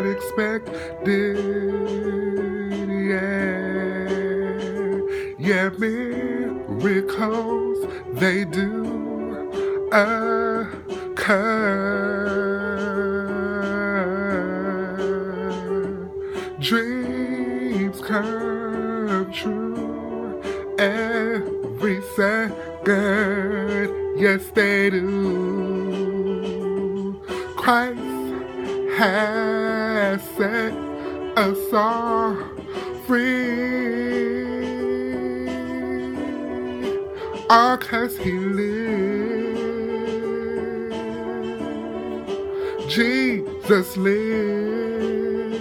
unexpected. Yeah, miracles they do occur. Dreams come true every second. Yes, they do. Christ has set us all free. All 'cause he lived. Jesus lived.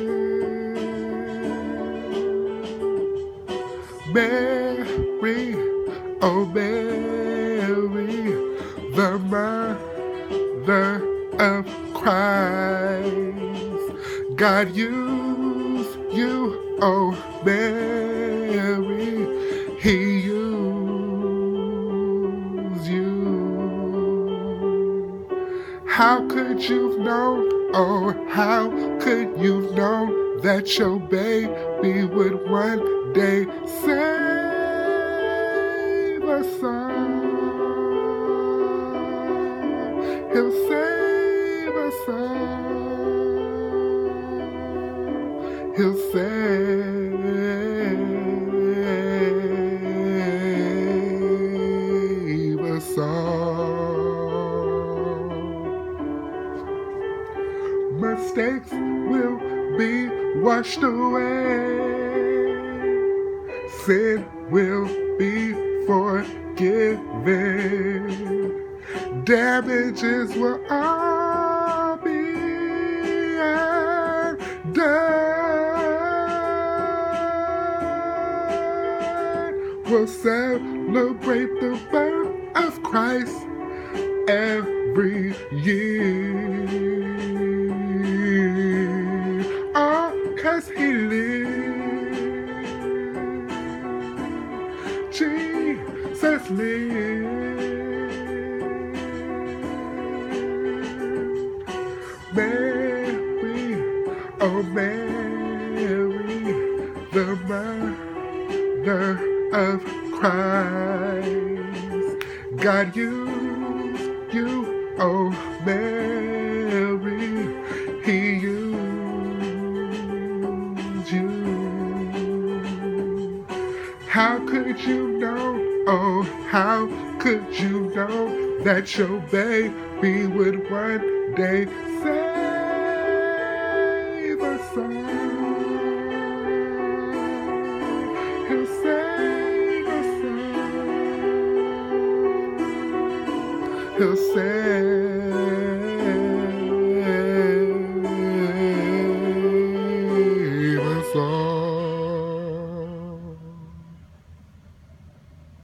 Mary, oh Mary, the mother of Christ. God used you, oh Mary, he used you. How could you know, oh how could you know that your baby would one day save us all? He'll save us all. He'll save us all. Mistakes will be washed away. Sin will be forgiven. Damages will all be undone. We'll celebrate the birth of Christ every year. All 'cause he lived. Jesus lived. Mary, oh Mary, the mother of Christ. God used you, oh Mary, he used you. How could you know, oh how could you know that your baby would one day save us all?